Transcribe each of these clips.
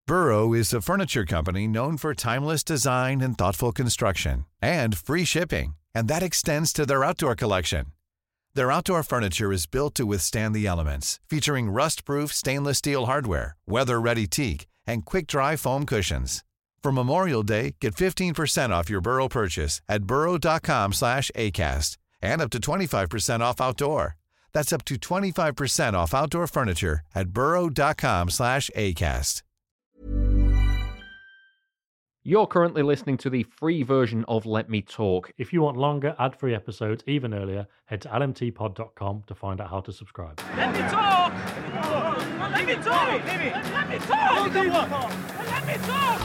Burrow is a furniture company known for timeless design and thoughtful construction, and free shipping, and that extends to their outdoor collection. Their outdoor furniture is built to withstand the elements, featuring rust-proof stainless steel hardware, weather-ready teak, and quick-dry foam cushions. For Memorial Day, get 15% off your Burrow purchase at burrow.com/ACAST and up to 25% off outdoor. That's up to 25% off outdoor furniture at burrow.com/ACAST. You're currently listening to the free version of Let Me Talk. If you want longer, ad-free episodes even earlier, head to lmtpod.com to find out how to subscribe. Let me talk! Let me talk! Let me talk! Let me talk!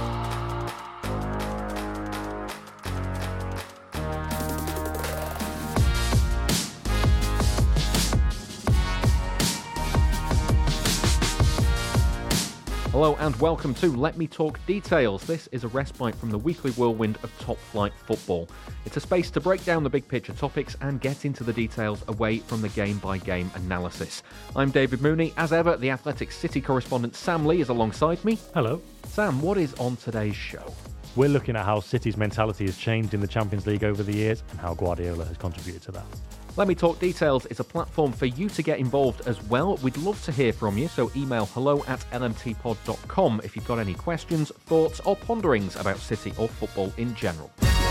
Hello and welcome to Let Me Talk Details. This is a respite from the weekly whirlwind of top-flight football. It's a space to break down the big-picture topics and get into the details away from the game-by-game analysis. I'm David Mooney. As ever, the Athletic City correspondent Sam Lee is alongside me. Hello. Sam, what is on today's show? We're looking at how City's mentality has changed in the Champions League over the years and how Guardiola has contributed to that. Let Me Talk Details is a platform for you to get involved as well. We'd love to hear from you, so email hello@lmtpod.com if you've got any questions, thoughts or ponderings about City or football in general.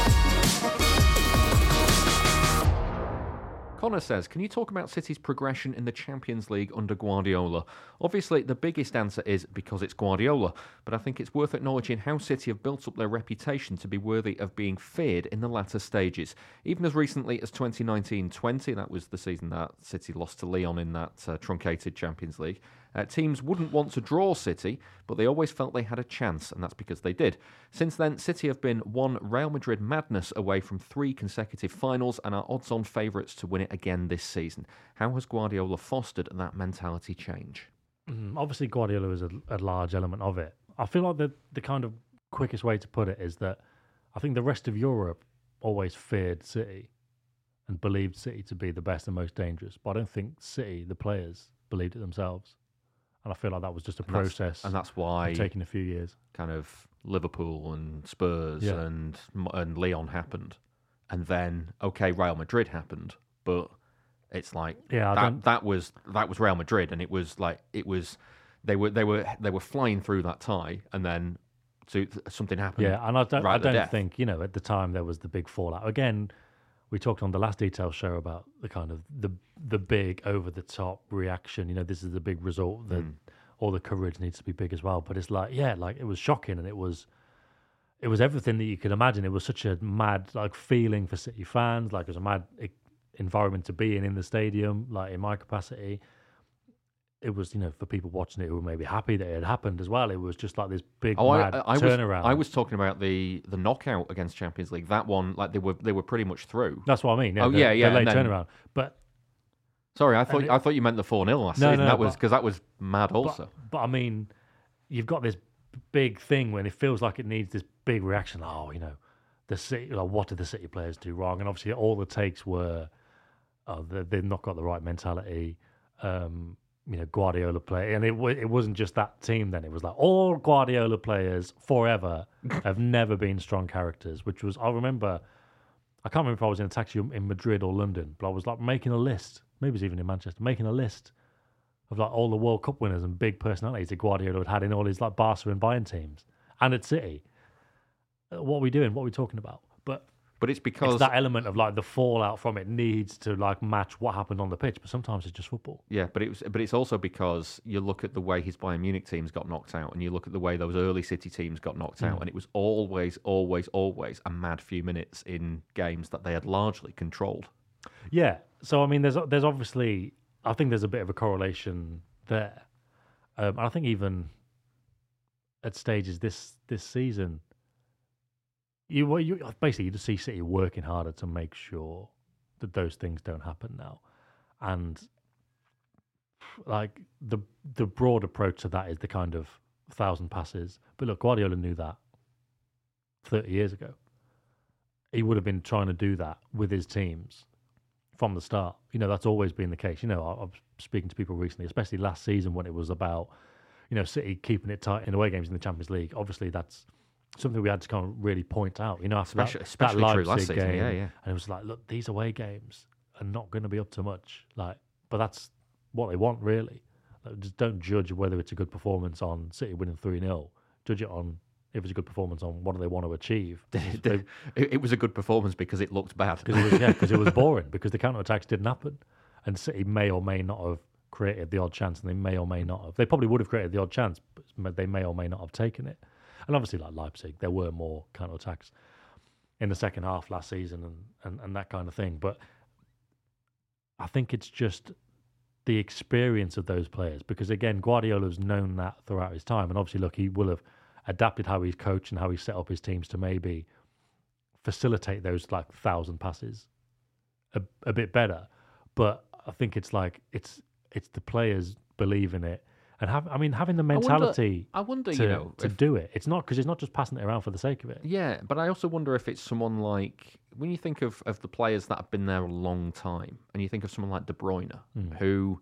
Connor says, can you talk about City's progression in the Champions League under Guardiola? Obviously, the biggest answer is because it's Guardiola, but I think it's worth acknowledging how City have built up their reputation to be worthy of being feared in the latter stages. Even as recently as 2019-20, that was the season that City lost to Lyon in that truncated Champions League, teams wouldn't want to draw City, but they always felt they had a chance, and that's because they did. Since then, City have been one Real Madrid madness away from 3 consecutive finals and are odds-on favourites to win it again this season. How has Guardiola fostered that mentality change? Obviously, Guardiola is a large element of it. I feel like the kind of quickest way to put it is that I think the rest of Europe always feared City and believed City to be the best and most dangerous, but I don't think City, the players, believed it themselves. And I feel like that was just a process. And that's why taking a few years. Kind of Liverpool and Spurs and Lyon happened. And then, okay, Real Madrid happened. But it's like that was Real Madrid, and it was they were flying through that tie, and then something happened. Yeah, and I don't think, at the time there was the big fallout. Again, we talked on the last Details show about the kind of the big over the top reaction. This is the big result. That all the coverage needs to be big as well. But it's it was shocking, and it was everything that you could imagine. It was such a mad feeling for City fans. It was a mad environment to be in the stadium. In my capacity, it was for people watching it who were maybe happy that it had happened as well. It was just this big mad turnaround. I was talking about the knockout against Champions League. That one, they were pretty much through. That's what I mean. The late turnaround. But sorry, I thought you meant the 4-0 last season. That was because that was mad also. But I mean, you've got this big thing when it feels like it needs this big reaction. The City. What did the City players do wrong? And obviously, all the takes were, they've not got the right mentality. Guardiola play, and it wasn't just that team then. It was all Guardiola players forever have never been strong characters, which was, I remember, I can't remember if I was in a taxi in Madrid or London, but I was making a list, maybe it was even in Manchester, making a list of all the World Cup winners and big personalities that Guardiola had in all his Barca and Bayern teams, and at City. What are we doing? What are we talking about? But it's because it's that element of the fallout from it needs to match what happened on the pitch. But sometimes it's just football. Yeah, but it's also because you look at the way his Bayern Munich teams got knocked out, and you look at the way those early City teams got knocked out, and it was always a mad few minutes in games that they had largely controlled. Yeah. So I mean, there's obviously, I think there's a bit of a correlation there. I think even at stages this season. You basically you just see City working harder to make sure that those things don't happen now, and the broad approach to that is the kind of 1,000 passes. But look, Guardiola knew that 30 years ago. He would have been trying to do that with his teams from the start. That's always been the case. I was speaking to people recently, especially last season when it was about City keeping it tight in away games in the Champions League. Obviously, that's something we had to kind of really point out. After especially that true last Leipzig season. game, Yeah. and it was like, look, these away games are not going to be up to much. But that's what they want, really. Just don't judge whether it's a good performance on City winning 3-0. Judge it on if it's a good performance on what do they want to achieve. It was a good performance because it looked bad. Because it was boring, because the counter-attacks didn't happen. And City may or may not have created the odd chance, and they may or may not have. They probably would have created the odd chance, but they may or may not have taken it. And obviously, like Leipzig, there were more counter-attacks in the second half last season and that kind of thing. But I think it's just the experience of those players, because, again, Guardiola's known that throughout his time. And obviously, look, he will have adapted how he's coached and how he set up his teams to maybe facilitate those 1,000 passes a bit better. But I think it's the players believe in it and having the mentality I wonder to do it. It's not just passing it around for the sake of it. Yeah, but I also wonder if it's someone like, when you think of the players that have been there a long time, and you think of someone like De Bruyne, who,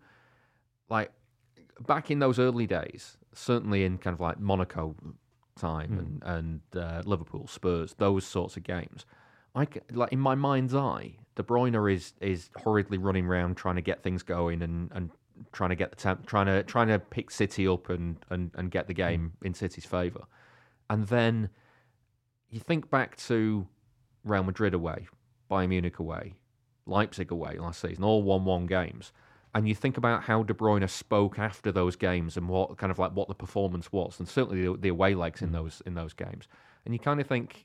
back in those early days, certainly in kind of Monaco time and Liverpool, Spurs, those sorts of games, in my mind's eye, De Bruyne is hurriedly running around trying to get things going and trying to get trying to pick City up and get the game in City's favour. And then you think back to Real Madrid away, Bayern Munich away, Leipzig away last season, all 1-1 games. And you think about how De Bruyne spoke after those games and what the performance was, and certainly the away legs in those games. And you kind of think,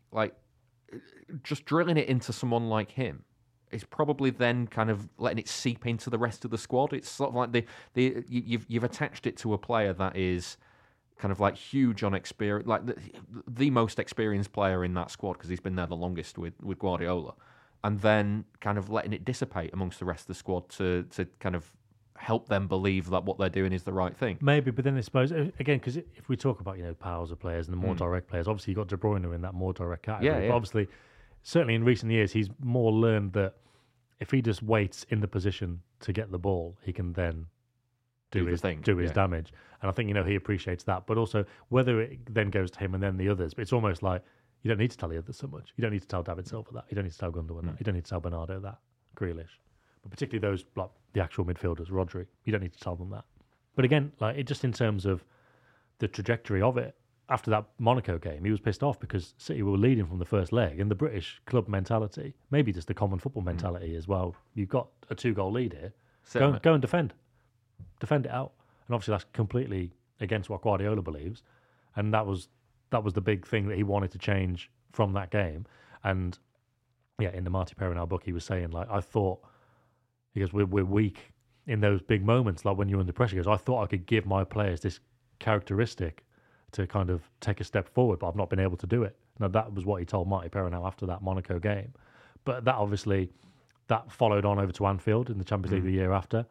just drilling it into someone like him is probably then kind of letting it seep into the rest of the squad. It's sort of like you've attached it to a player that is kind of huge on experience, the most experienced player in that squad because he's been there the longest with Guardiola, and then kind of letting it dissipate amongst the rest of the squad to kind of help them believe that what they're doing is the right thing. Maybe, but then I suppose, again, because if we talk about, powers of players and the more direct players, obviously you've got De Bruyne in that more direct category. Yeah. But obviously, certainly in recent years, he's more learned that if he just waits in the position to get the ball, he can then do his damage. And I think, he appreciates that. But also, whether it then goes to him and then the others, but it's almost like you don't need to tell the others so much. You don't need to tell David Silva that. You don't need to tell Gundogan that. You don't need to tell Bernardo that. Grealish. But particularly those, the actual midfielders, Rodri, you don't need to tell them that. But again, it just in terms of the trajectory of it, after that Monaco game, he was pissed off because City were leading from the first leg, and the British club mentality, maybe just the common football mentality as well. You've got a 2-goal lead here. Go and defend. Defend it out. And obviously that's completely against what Guardiola believes. And that was the big thing that he wanted to change from that game. And yeah, in the Marty Perrinal book, he was saying, I thought, he goes, we're weak in those big moments, when you're under pressure. He goes, I thought I could give my players this characteristic to kind of take a step forward, but I've not been able to do it. Now, that was what he told Marty Perrinal after that Monaco game. But that obviously, that followed on over to Anfield in the Champions League the year after.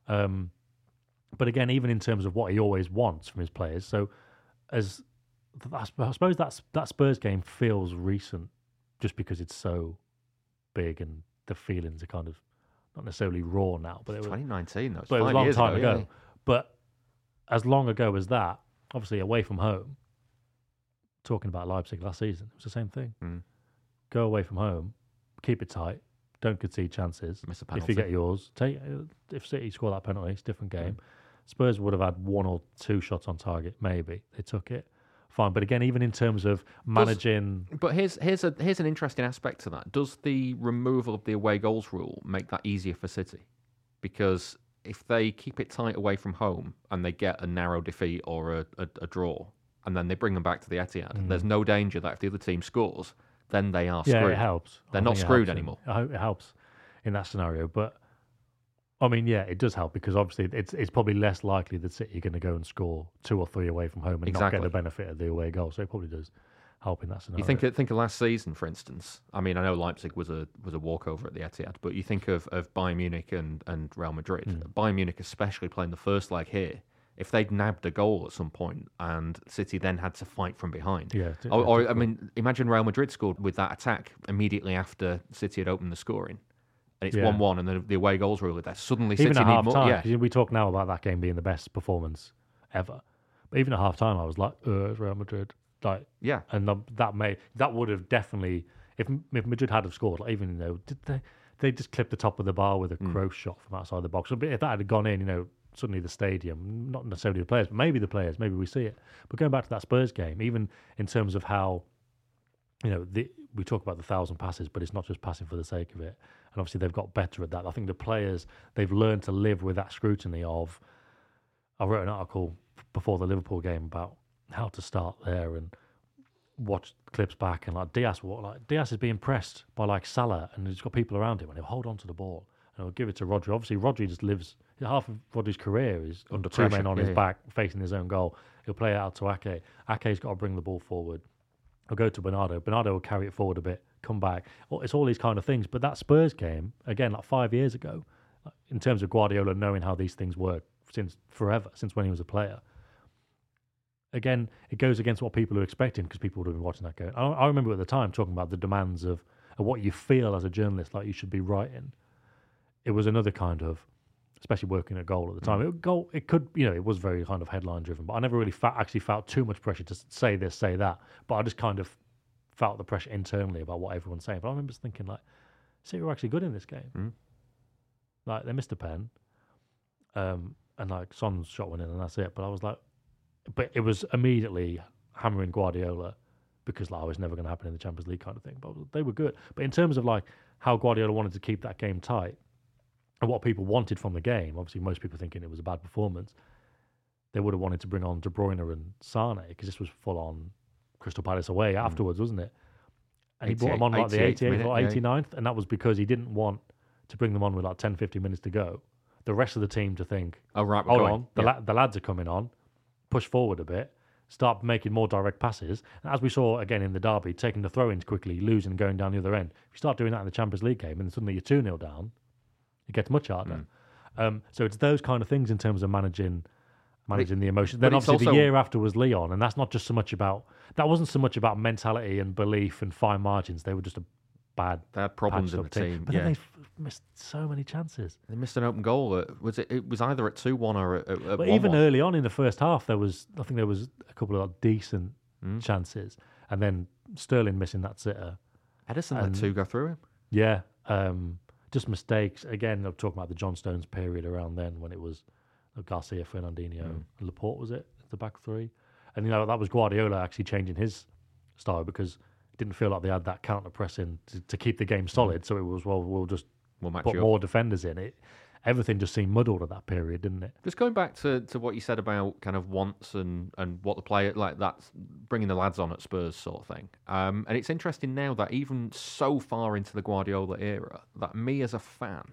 But again, even in terms of what he always wants from his players, so I suppose that Spurs game feels recent just because it's so big and the feelings are kind of not necessarily raw now. But it was 2019, though. But it was a long time ago. Yeah. But as long ago as that, obviously away from home, talking about Leipzig last season, it was the same thing. Go away from home, keep it tight, don't concede chances. Miss a penalty. If you get yours, if City score that penalty, it's a different game. Spurs would have had 1 or 2 shots on target, maybe. They took it. Fine. But again, even in terms of managing... But here's an interesting aspect to that. Does the removal of the away goals rule make that easier for City? Because if they keep it tight away from home and they get a narrow defeat or a draw, and then they bring them back to the Etihad, there's no danger that if the other team scores, then they are screwed. Yeah, it helps. They're not screwed anymore. I hope it helps in that scenario. But, it does help because obviously it's probably less likely that City are going to go and score 2 or 3 away from home and not get the benefit of the away goal. So it probably does help in that scenario. You think of last season, for instance. I know Leipzig was a walkover at the Etihad, but you think of Bayern Munich and Real Madrid. Bayern Munich, especially playing the first leg here, if they'd nabbed a goal at some point and City then had to fight from behind. Imagine Real Madrid scored with that attack immediately after City had opened the scoring. And it's 1-1 and the away goals rule there. Suddenly even City at need half more. time, Yeah. we talk now about that game being the best performance ever. But even at half time, I was like, it's Real Madrid. Like, Yeah. and that would have definitely, if Madrid had have scored, like even, did they just clipped the top of the bar with a cross shot from outside the box. But if that had gone in, suddenly the stadium, not necessarily the players, but maybe the players, maybe we see it. But going back to that Spurs game, even in terms of how, we talk about the 1,000 passes, but it's not just passing for the sake of it. And obviously they've got better at that. I think the players, they've learned to live with that scrutiny of, I wrote an article before the Liverpool game about how to start there and watch clips back, and Diaz is being pressed by like Salah, and he's got people around him, and he'll hold on to the ball and he'll give it to Rodri. Obviously, Rodri just lives half of Rodri's career is under two pressure, men on his back facing his own goal. He'll play it out to Ake. Ake's got to bring the ball forward. He'll go to Bernardo. Bernardo will carry it forward a bit, come back. It's all these kind of things. But that Spurs game, again, like 5 years ago, in terms of Guardiola knowing how these things work since when he was a player. Again, it goes against what people are expecting because people would have been watching that game. I remember at the time talking about the demands of what you feel as a journalist like you should be writing. It was another kind of, especially working at Goal at the time. It could, it was very kind of headline driven, but I never really actually felt too much pressure to say this, say that. But I just kind of felt the pressure internally about what everyone's saying. But I remember thinking, like, City were actually good in this game. Like, they missed a pen, and like Son's shot went in, and that's it. But I was like, but it was immediately hammering Guardiola because like, it's never going to happen in the Champions League kind of thing. But they were good. But in terms of like how Guardiola wanted to keep that game tight and what people wanted from the game, obviously most people thinking it was a bad performance, they would have wanted to bring on De Bruyne and Sane because this was full on Crystal Palace away afterwards, wasn't it? And he brought them on like the 88th or 89th, and that was because he didn't want to bring them on with like 10, 15 minutes to go. The rest of the team to think, oh, right, hold on, the lads are coming on, push forward a bit, start making more direct passes. And as we saw again in the derby, taking the throw-ins quickly, losing and going down the other end. If you start doing that in the Champions League game and suddenly you're 2-0 down, it gets much harder. So it's those kind of things in terms of managing the emotions. Then obviously the year after was Lyon, and that wasn't so much about mentality and belief and fine margins. They were just they had problems in the team. But then they missed so many chances. They missed an open goal. It was either at 2-1 or at 1-1. But even early on in the first half, I think there was a couple of decent chances, and then Sterling missing that sitter. Edison let two go through him. Yeah, just mistakes. Again, I'm talking about the John Stones period around then when it was Garcia, Fernandinho, and Laporte, was it? The back three. And, that was Guardiola actually changing his style because it didn't feel like they had that counter-pressing to keep the game solid. So it was, we'll put more defenders in it. Everything just seemed muddled at that period, didn't it? Just going back to what you said about kind of wants and what the player, like that's bringing the lads on at Spurs sort of thing. And it's interesting now that even so far into the Guardiola era, that me as a fan,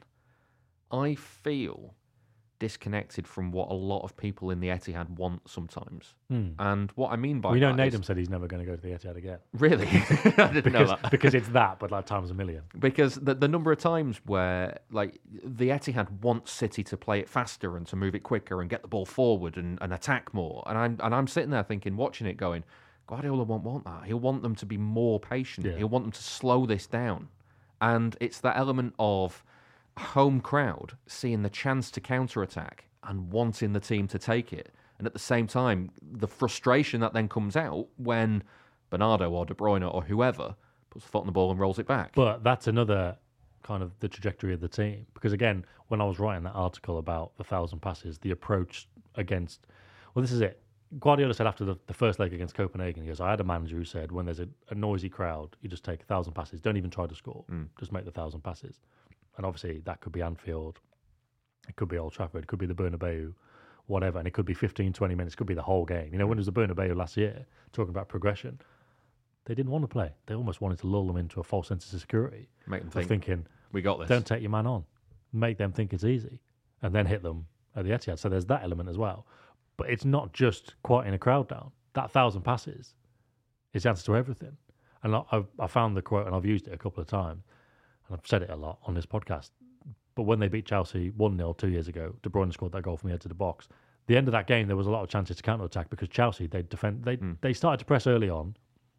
I feel disconnected from what a lot of people in the Etihad want sometimes. And what I mean by that Nadum said he's never going to go to the Etihad again. Really? I didn't know that. Because it's that, but like times a million. Because the number of times where like the Etihad wants City to play it faster and to move it quicker and get the ball forward and attack more, and I'm sitting there thinking, watching it, going, Guardiola won't want that. He'll want them to be more patient. Yeah. He'll want them to slow this down, and it's that element of home crowd seeing the chance to counter-attack and wanting the team to take it. And at the same time, the frustration that then comes out when Bernardo or De Bruyne or whoever puts a foot on the ball and rolls it back. But that's another kind of the trajectory of the team. Because again, when I was writing that article about the 1,000 passes, the approach against... Well, this is it. Guardiola said after the first leg against Copenhagen, he goes, I had a manager who said, when there's a noisy crowd, you just take 1,000 passes. Don't even try to score. Just make the 1,000 passes. And obviously that could be Anfield, it could be Old Trafford, it could be the Bernabeu, whatever, and it could be 15, 20 minutes, it could be the whole game. When it was the Bernabeu last year, talking about progression, they didn't want to play. They almost wanted to lull them into a false sense of security. Make them thinking, we got this. Don't take your man on. Make them think it's easy. And then hit them at the Etihad. So there's that element as well. But it's not just quieting a crowd down. That 1,000 passes is the answer to everything. And I found the quote, and I've used it a couple of times. And I've said it a lot on this podcast, but when they beat Chelsea 1-0 2 years ago, De Bruyne scored that goal from the edge of the box. The end of that game, there was a lot of chances to counter-attack because Chelsea, they started to press early on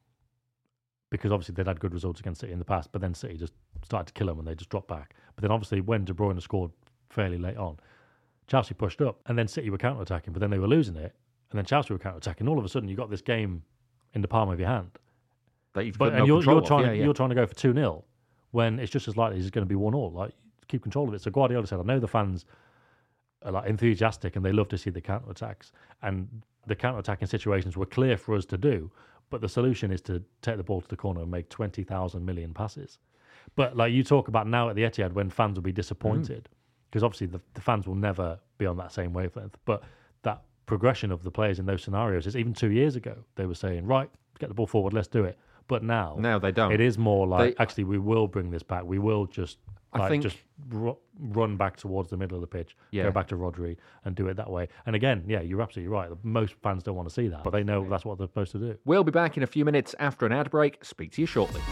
because obviously they'd had good results against City in the past, but then City just started to kill them and they just dropped back. But then obviously when De Bruyne scored fairly late on, Chelsea pushed up and then City were counter-attacking, but then they were losing it and then Chelsea were counter-attacking. All of a sudden, you got this game in the palm of your hand. That you've But got and no you're control of. trying you're trying to go for 2-0 when it's just as likely it's going to be 1-1. Like, keep control of it. So Guardiola said, I know the fans are like enthusiastic and they love to see the counter-attacks, and the counter-attacking situations were clear for us to do, but the solution is to take the ball to the corner and make 20,000 million passes. But like you talk about now at the Etihad, when fans will be disappointed, because obviously the fans will never be on that same wavelength, but that progression of the players in those scenarios is, even 2 years ago they were saying, right, get the ball forward, let's do it. But now they don't. It is more like, actually, we will bring this back. We will just run back towards the middle of the pitch, go back to Rodri and do it that way. And again, you're absolutely right. Most fans don't want to see that, but they know that's what they're supposed to do. We'll be back in a few minutes after an ad break. Speak to you shortly.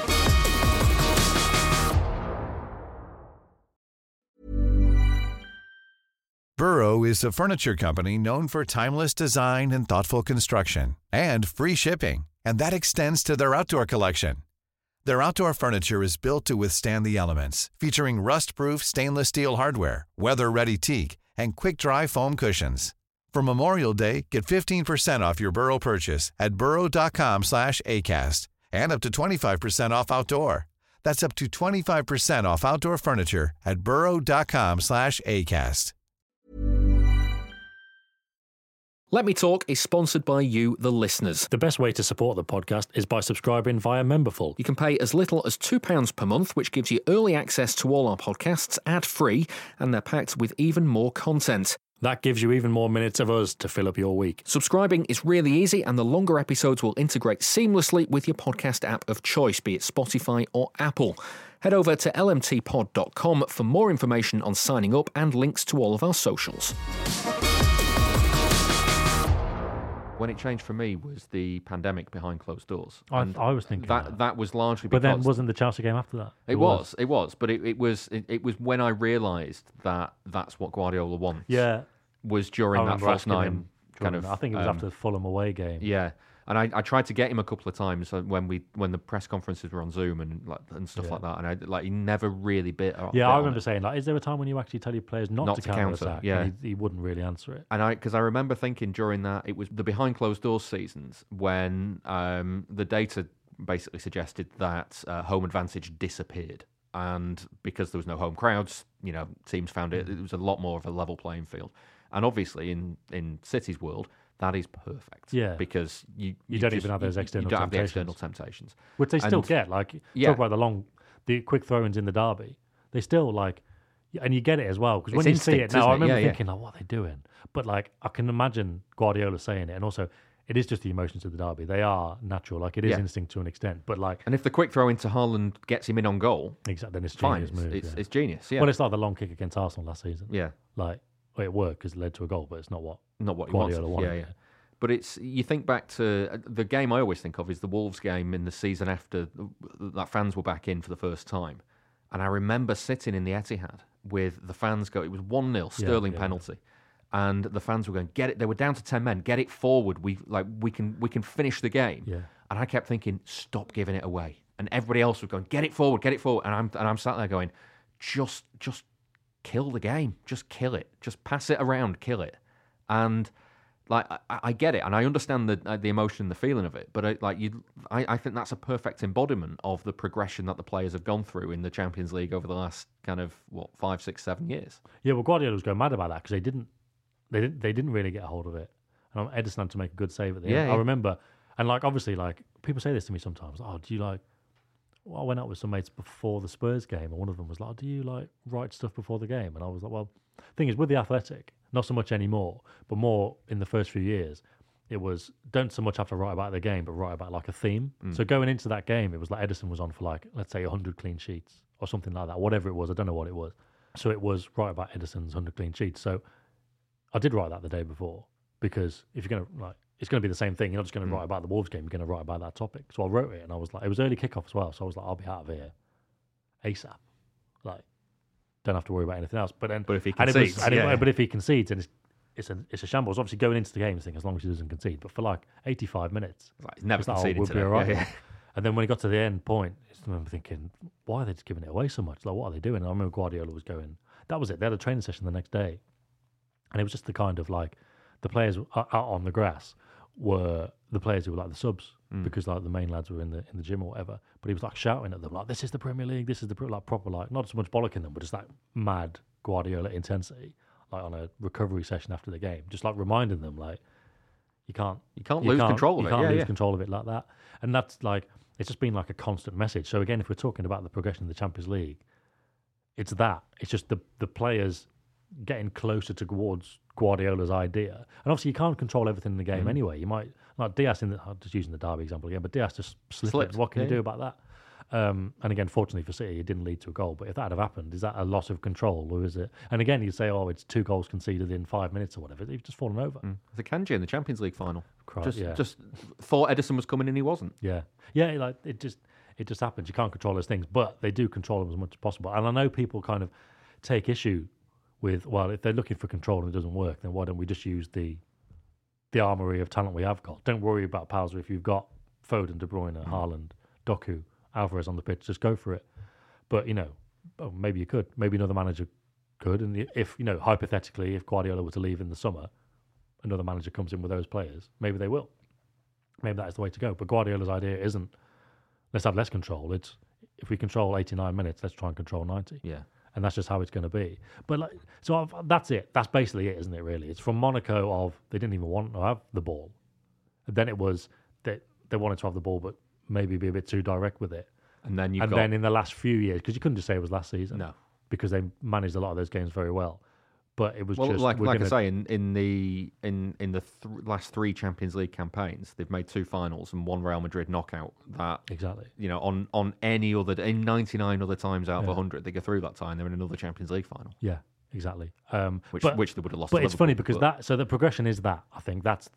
Burrow is a furniture company known for timeless design and thoughtful construction, and free shipping, and that extends to their outdoor collection. Their outdoor furniture is built to withstand the elements, featuring rust-proof stainless steel hardware, weather-ready teak, and quick-dry foam cushions. For Memorial Day, get 15% off your Burrow purchase at burrow.com/ACAST, and up to 25% off outdoor. That's up to 25% off outdoor furniture at burrow.com/ACAST. Let Me Talk is sponsored by you, the listeners. The best way to support the podcast is by subscribing via Memberful. You can pay as little as £2 per month, which gives you early access to all our podcasts ad-free, and they're packed with even more content. That gives you even more minutes of us to fill up your week. Subscribing is really easy, and the longer episodes will integrate seamlessly with your podcast app of choice, be it Spotify or Apple. Head over to lmtpod.com for more information on signing up and links to all of our socials. When it changed for me was the pandemic behind closed doors. I was thinking that was largely because... But then wasn't the Chelsea game after that? It was. But it was when I realised that that's what Guardiola wants. Yeah. Was during that false nine kind of... I think it was after the Fulham away game. Yeah. And I tried to get him a couple of times when the press conferences were on Zoom and stuff like that, and he never really bit. Yeah, I remember saying, like, is there a time when you actually tell your players not to counter-attack? Yeah, and he wouldn't really answer it. And because I remember thinking during that, it was the behind closed doors seasons when the data basically suggested that home advantage disappeared, and because there was no home crowds, teams found it was a lot more of a level playing field, and obviously in City's world, that is perfect. Yeah. Because you don't even have those external temptations. You don't have the external temptations. Which they still get. Like, talk about the quick throw-ins in the derby. They still, and you get it as well. Because when you see it now, I remember thinking, what are they doing? But, I can imagine Guardiola saying it. And also, it is just the emotions of the derby. They are natural. It is instinct to an extent. But, and if the quick throw into Haaland gets him in on goal, exactly, then it's genius move. It's genius, yeah. Well, it's like the long kick against Arsenal last season. Yeah. It worked because it led to a goal, but it's not what Guardiola wanted. Yeah. But you think back to the game I always think of is the Wolves game in the season after that fans were back in for the first time. And I remember sitting in the Etihad with the fans it was 1-0, Sterling penalty. And the fans were going, get it. They were down to 10 men. Get it forward. We can finish the game. Yeah. And I kept thinking, stop giving it away. And everybody else was going, get it forward. And I'm sat there going, just kill the game. Just kill it. Just pass it around. Kill it. And I get it, and I understand the emotion and the feeling of it. But I think that's a perfect embodiment of the progression that the players have gone through in the Champions League over the last 5, 6, 7 years. Yeah, well, Guardiola was going mad about that because they didn't really get a hold of it, and Ederson had to make a good save at the end. I remember, and obviously people say this to me sometimes. Oh, do you Well, I went out with some mates before the Spurs game, and one of them was like, do you write stuff before the game? And I was like, well, the thing is, with the Athletic, not so much anymore, but more in the first few years, it was don't so much have to write about the game, but write about a theme. So going into that game, it was Ederson was on for let's say 100 clean sheets or something like that, whatever it was. I don't know what it was. So it was write about Ederson's 100 clean sheets. So I did write that the day before, because if you're going to it's going to be the same thing. You're not just going to write about the Wolves game. You're going to write about that topic. So I wrote it, and I was it was early kickoff as well. So I was I'll be out of here ASAP. Don't have to worry about anything else. But if he concedes, but if he concedes, and it's a shambles. Obviously, going into the game, as long as he doesn't concede. But for 85 minutes, he's never conceded. We'll be all right. Yeah. And then when he got to the end point, I remember thinking, why are they just giving it away so much? What are they doing? And I remember Guardiola was going. That was it. They had a training session the next day, and it was just the kind of the players out on the grass were the players who were like the subs because like the main lads were in the gym or whatever. But he was like shouting at them like, "This is the Premier League. This is the like proper like not so much bollocking them, but just like mad Guardiola intensity, like on a recovery session after the game, just like reminding them like you can't lose control of it. You can't lose Yeah. control of it like that. And that's like it's just been like a constant message. So again, if we're talking about the progression of the Champions League, it's that. It's just the players getting closer towards Guardiola's idea. And obviously, you can't control everything in the game anyway. You might, like Diaz, I'm just using the Derby example again, but Diaz just slipped. What can you do about that? And again, fortunately for City, it didn't lead to a goal. But if that had have happened, is that a loss of control or is it? And again, you say, oh, it's 2 goals conceded in 5 minutes or whatever. They've just fallen over. The Kanji in the Champions League final. Christ, Just thought Edison was coming and he wasn't. Yeah, like it just happens. You can't control those things, but they do control them as much as possible. And I know people kind of take issue with, well, if they're looking for control and it doesn't work, then why don't we just use the armory of talent we have got? Don't worry about Palser if you've got Foden, De Bruyne, Haaland, Doku, Alvarez on the pitch. Just go for it. But maybe you could. Maybe another manager could. And if hypothetically, if Guardiola were to leave in the summer, another manager comes in with those players, maybe they will. Maybe that is the way to go. But Guardiola's idea isn't let's have less control. It's if we control 89 minutes, let's try and control 90. Yeah. And that's just how it's going to be. But that's it. That's basically it, isn't it, really? It's from Monaco of they didn't even want to have the ball. And then it was that they wanted to have the ball, but maybe be a bit too direct with it. And then then in the last few years, because you couldn't just say it was last season. No. Because they managed a lot of those games very well. But it was just like I say, in the last 3 Champions League campaigns, they've made 2 finals and 1 Real Madrid knockout. That exactly, on any other in 99 other times out of 100, they go through that time. They're in another Champions League final. Yeah, exactly. Which they would have lost. But it's funny because the progression is that. I think that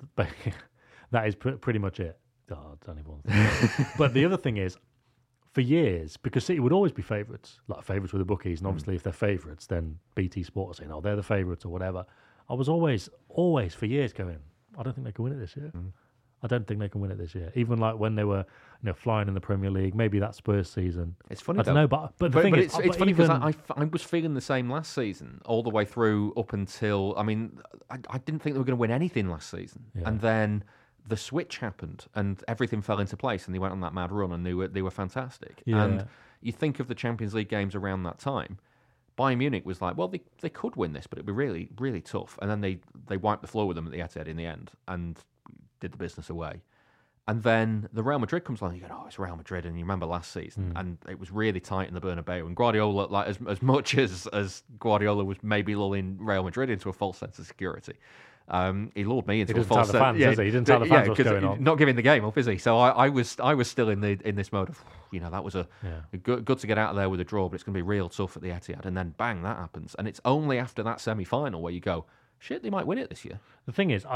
is pretty much it. Oh, I don't even want to think. But the other thing is, for years, because City would always be favourites, like favourites with the bookies, and obviously if they're favourites, then BT Sport are saying, oh, they're the favourites or whatever. I was always for years going, I don't think they can win it this year. I don't think they can win it this year. Even like when they were flying in the Premier League, maybe that Spurs season. It's funny, I don't know, but the thing is... It's funny because I was feeling the same last season, all the way through up until... I mean, I didn't think they were going to win anything last season. Yeah. And then... the switch happened and everything fell into place and they went on that mad run and they were fantastic. Yeah. And you think of the Champions League games around that time, Bayern Munich was like, well, they could win this, but it'd be really, really tough. And then they wiped the floor with them at the Etihad in the end and did the business away. And then the Real Madrid comes along and you go, oh, it's Real Madrid. And you remember last season and it was really tight in the Bernabeu. And Guardiola, like as much as Guardiola was maybe lulling Real Madrid into a false sense of security, he lured me into a false sense. He didn't tell the fans what's going on. Not giving the game up, is he? So I was still in this mode of, that was a good to get out of there with a draw, but it's going to be real tough at the Etihad. And then bang, that happens. And it's only after that semi-final where you go, shit, they might win it this year. The thing is,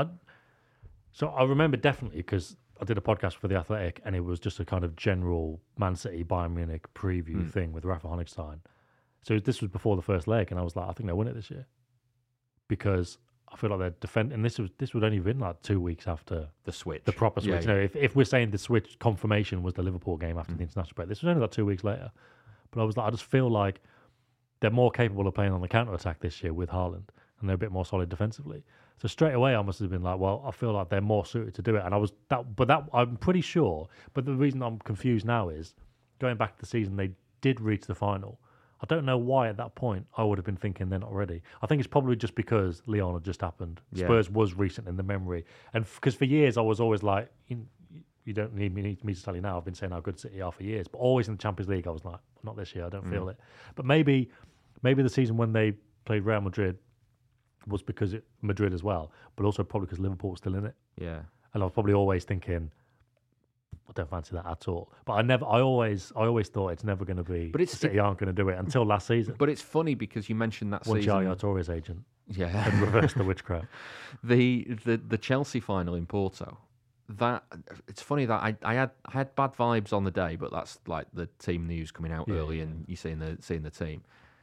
I remember definitely because I did a podcast for The Athletic and it was just a kind of general Man City Bayern Munich preview thing with Rafa Honigstein. So this was before the first leg and I was like, I think they'll win it this year because I feel like they're defending, and this would only have been like 2 weeks after the switch, the proper switch. Yeah. If we're saying the switch confirmation was the Liverpool game after the international break, this was only like 2 weeks later. But I was like, I just feel like they're more capable of playing on the counter attack this year with Haaland, and they're a bit more solid defensively. So straight away, I must have been like, well, I feel like they're more suited to do it. And I was that I'm pretty sure. But the reason I'm confused now is going back to the season, they did reach the final. I don't know why at that point I would have been thinking they're not ready. I think it's probably just because Lyon had just happened. Yeah. Spurs was recent in the memory. And because for years I was always like, you don't need me to tell you now. I've been saying how good City are for years. But always in the Champions League, I was like, not this year. I don't feel it. But maybe the season when they played Real Madrid was because Madrid as well. But also probably because Liverpool was still in it. Yeah. And I was probably always thinking... I don't fancy that at all. But I always thought it's never going to be. But City aren't going to do it until last season. But it's funny because you mentioned that season. Yaya Touré's agent. Yeah. And reversed the witchcraft. The Chelsea final in Porto. That it's funny that I had bad vibes on the day, but that's like the team news coming out early and you seeing the team.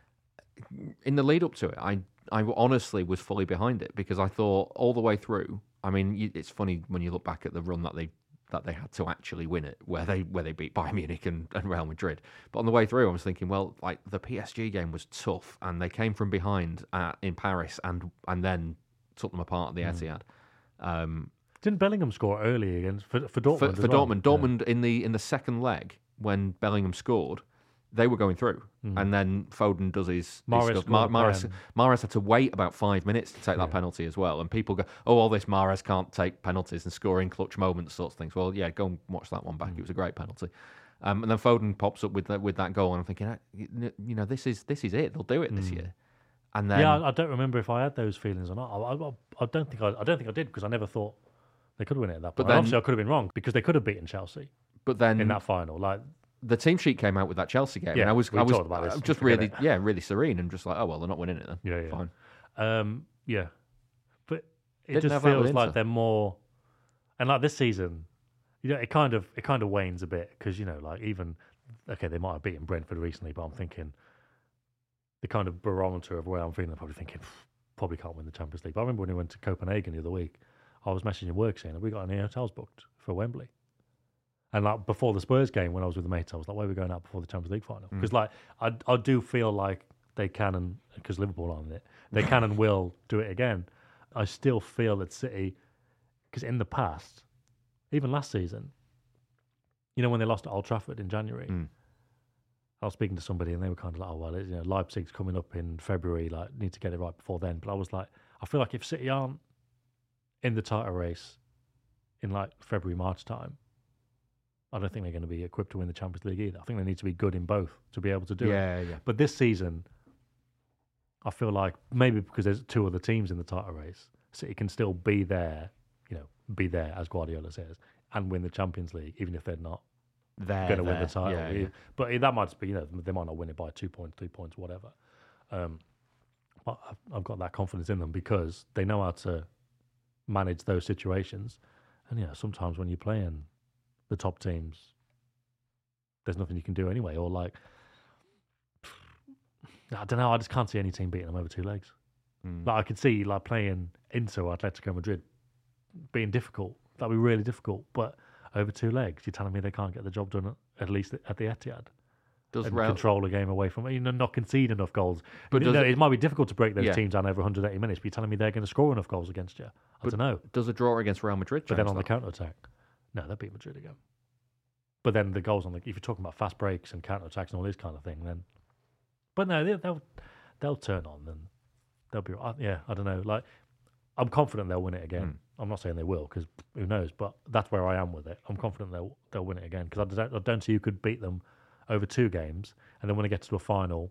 In the lead up to it, I honestly was fully behind it because I thought all the way through. I mean, it's funny when you look back at the run that they had to actually win it, where they beat Bayern Munich and Real Madrid. But on the way through, I was thinking, well, like the PSG game was tough, and they came from behind in Paris, and then took them apart at the Etihad. Didn't Bellingham score early against for Dortmund? For Dortmund, Dortmund in the second leg when Bellingham scored, they were going through, and then Foden does his stuff. Mahrez had to wait about 5 minutes to take that penalty as well, and people go, "Oh, all this Mahrez can't take penalties and score in clutch moments," sorts of things. Well, yeah, go and watch that one back. It was a great penalty. And then Foden pops up with that goal, and I'm thinking, this is it. They'll do it this year. And then I don't remember if I had those feelings or not. I don't think I did because I never thought they could win it at that point. But obviously, I could have been wrong because they could have beaten Chelsea. But then in that final, the team sheet came out with that Chelsea game, and I was just really serene and just like, oh well, they're not winning it then. Yeah, fine. But it just feels like they're more, and like this season, it kind of wanes a bit because they might have beaten Brentford recently, but I'm thinking the kind of barometer of where I'm feeling, I'm probably thinking probably can't win the Champions League. But I remember when we went to Copenhagen the other week, I was messaging work saying, have we got any hotels booked for Wembley? And before the Spurs game, when I was with the mates, I was like, where are we going out before the Champions League final? Because I do feel like they can, and because Liverpool are on it, they can and will do it again. I still feel that City, because in the past, even last season, when they lost at Old Trafford in January, I was speaking to somebody and they were kind of like, oh, well, Leipzig's coming up in February, need to get it right before then. But I was like, I feel like if City aren't in the title race in February, March time, I don't think they're going to be equipped to win the Champions League either. I think they need to be good in both to be able to do it. Yeah. But this season, I feel like maybe because there's two other teams in the title race, City can still be there, as Guardiola says, and win the Champions League, even if they're not going to win the title. Yeah. But that might just be, they might not win it by 2 points, 3 points, whatever. But I've got that confidence in them because they know how to manage those situations. And sometimes when you're playing the top teams, there's nothing you can do anyway. Or I don't know. I just can't see any team beating them over 2 legs. I could see playing Inter or Atletico Madrid being difficult. That'd be really difficult. But over 2 legs, you're telling me they can't get the job done at least at the Etihad? Control a game away from not concede enough goals. But it might be difficult to break those teams down over 180 minutes. But you're telling me they're going to score enough goals against you? I don't know. Does a draw against Real Madrid? But then on the counter attack. No, they'll beat Madrid again. But then the goals if you're talking about fast breaks and counter attacks and all this kind of thing, then. But no, they'll turn on and they'll be. I don't know. I'm confident they'll win it again. I'm not saying they will because who knows, but that's where I am with it. I'm confident they'll win it again because I don't see who could beat them over 2 games, and then when it gets to a final,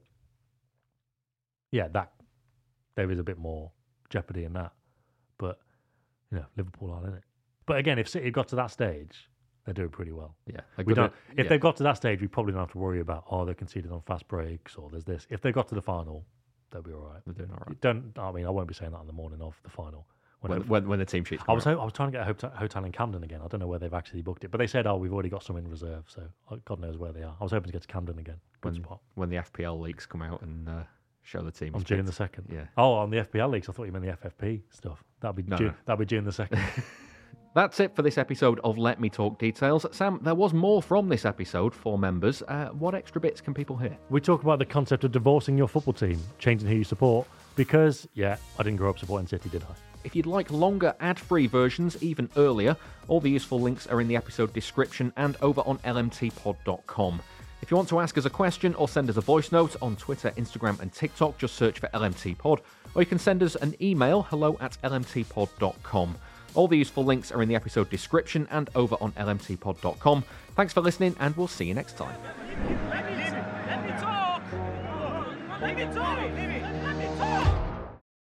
that there is a bit more jeopardy in that. But Liverpool aren't in it. But again, if City got to that stage, they're doing pretty well. Yeah, if they've got to that stage, we probably don't have to worry about they're conceded on fast breaks or there's this. If they got to the final, they'll be all right. They're doing all right. I won't be saying that on the morning of the final. When the team sheets. I was trying to get a hotel in Camden again. I don't know where they've actually booked it, but they said, we've already got some in reserve, so God knows where they are. I was hoping to get to Camden again. Good spot. When the FPL leaks come out and show the team on June the 2nd. Yeah. Oh, on the FPL leaks, I thought you meant the FFP stuff. That'd be June the 2nd. That's it for this episode of Let Me Talk Details. Sam, there was more from this episode for members. What extra bits can people hear? We talk about the concept of divorcing your football team, changing who you support, because, I didn't grow up supporting City, did I? If you'd like longer ad-free versions, even earlier, all the useful links are in the episode description and over on lmtpod.com. If you want to ask us a question or send us a voice note on Twitter, Instagram and TikTok, just search for LMTpod, or you can send us an email, hello@lmtpod.com. All the useful links are in the episode description and over on lmtpod.com. Thanks for listening, and we'll see you next time. Let me talk! Let me talk!